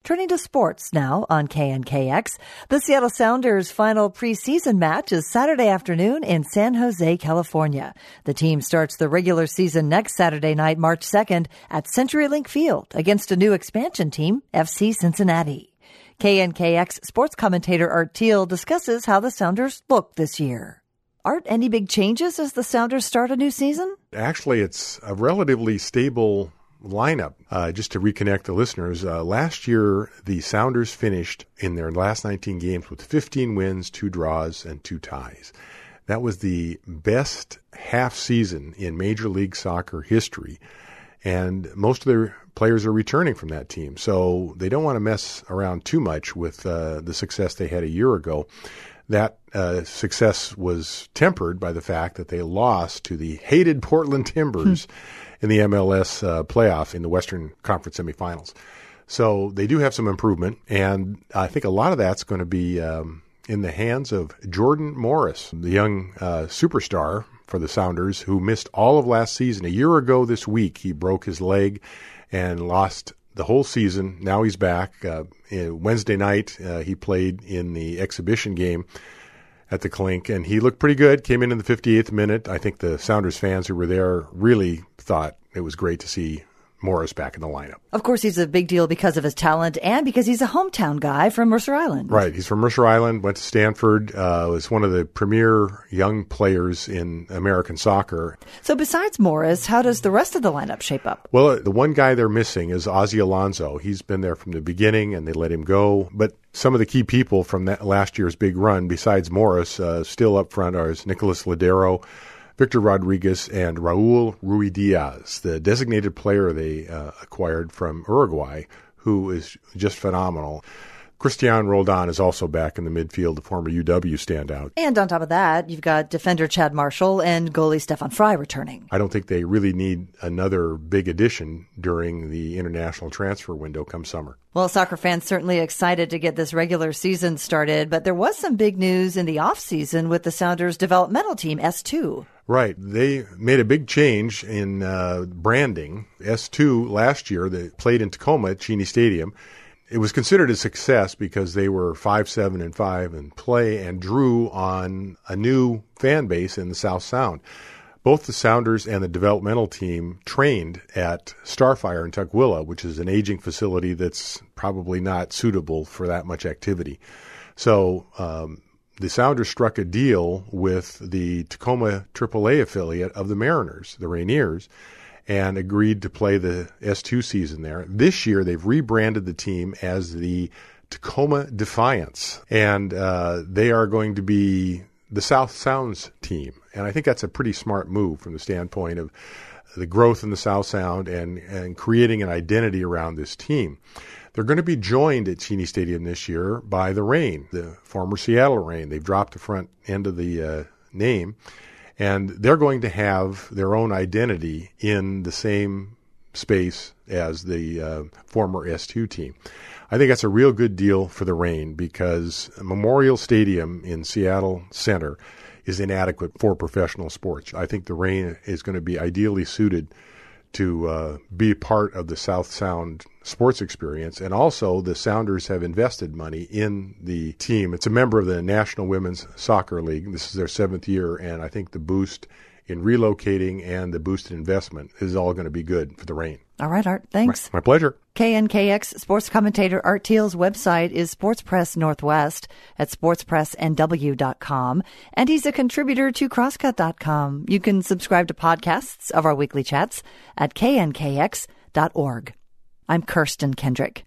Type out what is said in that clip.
Turning to sports now on KNKX, the Seattle Sounders' final preseason match is Saturday afternoon in San Jose, California. The team starts the regular season next Saturday night, March 2nd, at CenturyLink Field against a new expansion team, FC Cincinnati. KNKX sports commentator Art Thiel discusses how the Sounders look this year. Art, any big changes as the Sounders start a new season? Actually, it's a relatively stable lineup. Just to reconnect the listeners, last year the Sounders finished in their last 19 games with 15 wins, 2 draws, and 2 ties. That was the best half season in Major League Soccer history, and most of their players are returning from that team, so they don't want to mess around too much with the success they had a year ago. That success was tempered by the fact that they lost to the hated Portland Timbers in the MLS playoff in the Western Conference semifinals. So they do have some improvement, and I think a lot of that's going to be in the hands of Jordan Morris, the young superstar for the Sounders, who missed all of last season. A year ago this week, he broke his leg and lost the whole season. Now he's back. Wednesday night, he played in the exhibition game at the Clink, and he looked pretty good. Came in the 58th minute. I think the Sounders fans who were there really thought it was great to see Morris back in the lineup. Of course, he's a big deal because of his talent and because he's a hometown guy from Mercer Island. Right. He's from Mercer Island, went to Stanford, was one of the premier young players in American soccer. So besides Morris, how does the rest of the lineup shape up? Well, the one guy they're missing is Ozzie Alonso. He's been there from the beginning, and they let him go. But some of the key people from that last year's big run, besides Morris, still up front are Nicolas Ladero, Victor Rodriguez, and Raul Ruidiaz, the designated player they acquired from Uruguay, who is just phenomenal. Christian Roldan is also back in the midfield, the former UW standout. And on top of that, you've got defender Chad Marshall and goalie Stefan Fry returning. I don't think they really need another big addition during the international transfer window come summer. Well, soccer fans certainly excited to get this regular season started, but there was some big news in the offseason with the Sounders developmental team, S2. Right. They made a big change in branding. S2 last year, they played in Tacoma at Cheney Stadium. It was considered a success because they were 5-7-5 in play and drew on a new fan base in the South Sound. Both the Sounders and the developmental team trained at Starfire in Tukwila, which is an aging facility that's probably not suitable for that much activity. So the Sounders struck a deal with the Tacoma AAA affiliate of the Mariners, the Rainiers, and agreed to play the S2 season there. This year, they've rebranded the team as the Tacoma Defiance, and they are going to be the South Sounds team. And I think that's a pretty smart move from the standpoint of the growth in the South Sound and creating an identity around this team. They're going to be joined at Cheney Stadium this year by the Reign, the former Seattle Reign. They've dropped the front end of the name, and they're going to have their own identity in the same space as the former S2 team. I think that's a real good deal for the Reign because Memorial Stadium in Seattle Center is inadequate for professional sports. I think the Reign is going to be ideally suited to be part of the South Sound sports experience. And also the Sounders have invested money in the team. It's a member of the National Women's Soccer League. This is their 7th year, and I think the boost in relocating and the boosted investment is all going to be good for the Reign. All right, Art. Thanks. My pleasure. KNKX sports commentator Art Thiel's website is Sports Press Northwest at sportspressnw.com, and he's a contributor to crosscut.com. You can subscribe to podcasts of our weekly chats at knkx.org. I'm Kirsten Kendrick.